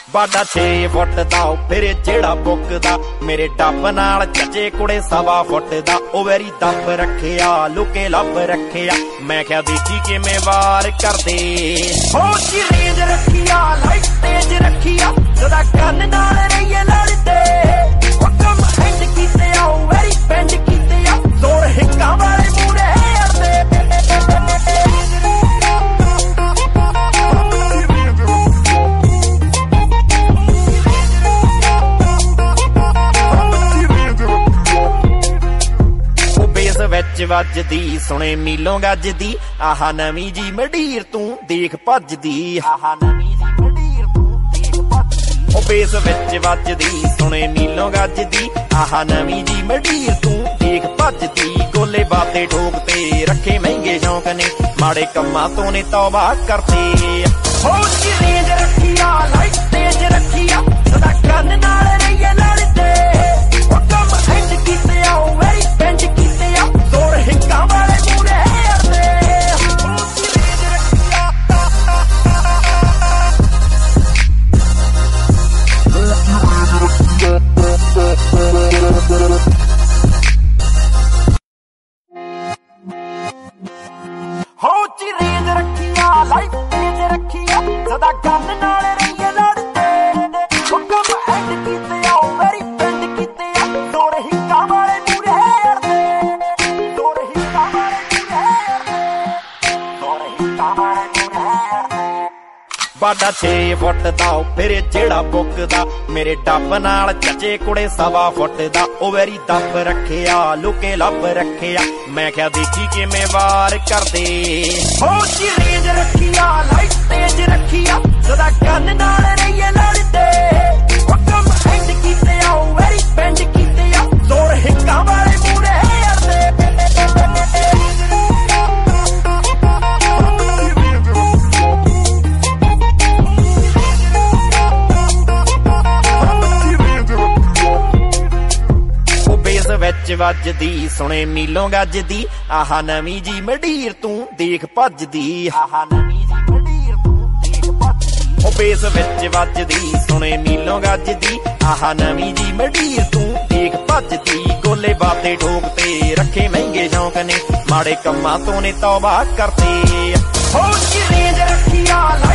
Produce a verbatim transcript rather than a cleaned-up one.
बाडा छे फुट दा फिर जेड़ा बुकदा मेरे डब नाल चचे कुड़े सवा फुट दा ओ वेरी दब रखिया लुके लब रखिया मैं क्या देखी कि मैं वार कर दे हो जी रेंज रखिया लाइट तेज रखिया सदा कन नाल रहिए लड़दे ओ कम हैंड कीते आओ वेरी पेंड कीते आ जोर हिक्का वाले मूड़े अड़दे विच वजदी सुने मीलों गजदी आहा नवी जी मडीर तू देख भजदी आहा नवी जी मडीर तू देख भजदी ओ बेस विच वजदी सुने मीलों गजदी आहा नवी जी मडीर तू देख भजदी गोले बाते ठोकते रखे महंगे शौक ने माड़े कम्मां तो ने तौबा करते हो जी रेंज रखिया लाइट तेज रखिया सदा कन नाल रहिए लड़दे ओ कम हैंड कीते आओ वेरी पेंड कीते आ जोर हिक्का वाले मूड़े अड़दे हो जी रेंज रखिया लाइट तेज रखिया सदा गन नाल रहिए लड़दे ओ कम हैंड कीते आओ वेरी पेंड कीते आ जोर हिक्का वाले मूड़े अड़दे जोर हिक्का वाले मूड़े अड़दे जोर हिक्का वाले मूड़े अड़दे बाडा छे फुट दा फिर जेड़ा बुकदा मेरे डब नाल चचे कुड़े सवा फुट दा ओ वेरी दब रखिया लुके लब रखिया मैं क्या देखी कि मैं वार कर दे हो जी रेंज रखिया लाइट तेज रखिया सदा कन नाल रहिए लड़दे ओ कम हैंड कीते आओ वेरी पेंड कीते आ जोर हिक्का वाले मूड़े अड़दे विच वजदी सुने मीलों गजदी आहा नवी जी मडीर तू देख भजदी आहा नवी जी मडीर तू देख भजदी ओ बेस विच वजदी सुने मीलों गजदी आहा नवी जी मडीर तू देख भजदी गोले बाते ठोकते रखे महंगे शौक ने माड़े कम्मां तो ने तौबा करते हो जी रेंज रखिया